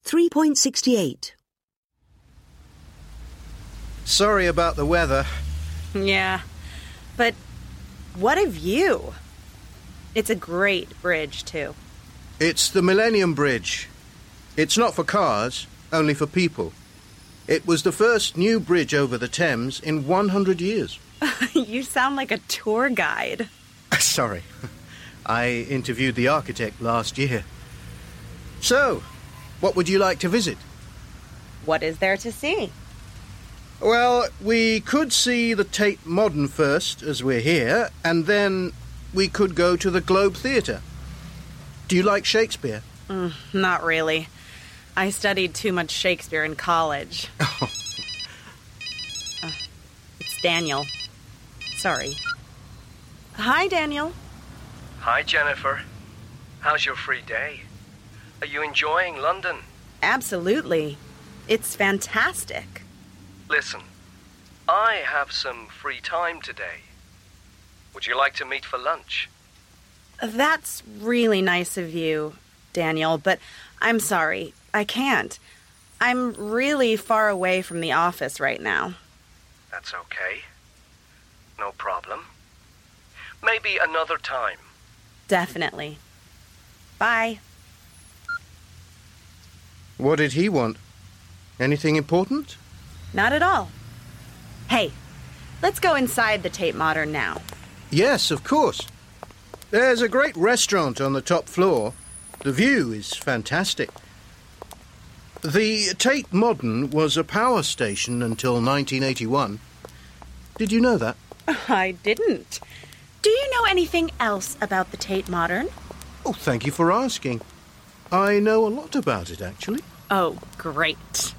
3.68. Sorry about the weather. Yeah, but what a view. It's a great bridge, too. It's the Millennium Bridge. It's not for cars, only for people. It was the first new bridge over the Thames in 100 years. You sound like a tour guide. Sorry. I interviewed the architect last year. So, what would you like to visit? What is there to see? Well, we could see the Tate Modern first, as we're here, and then we could go to the Globe Theatre. Do you like Shakespeare? Not really. I studied too much Shakespeare in college. It's Daniel. Sorry. Hi, Daniel. Hi, Jennifer. How's your free day? Are you enjoying London? Absolutely. It's fantastic. Listen, I have some free time today. Would you like to meet for lunch? That's really nice of you, Daniel, but I'm sorry. I can't. I'm really far away from the office right now. That's okay. No problem. Maybe another time. Definitely. Bye. What did he want? Anything important? Not at all. Hey, let's go inside the Tate Modern now. Yes, of course. There's a great restaurant on the top floor. The view is fantastic. The Tate Modern was a power station until 1981. Did you know that? I didn't. Do you know anything else about the Tate Modern? Oh, thank you for asking. I know a lot about it, actually. Oh, great.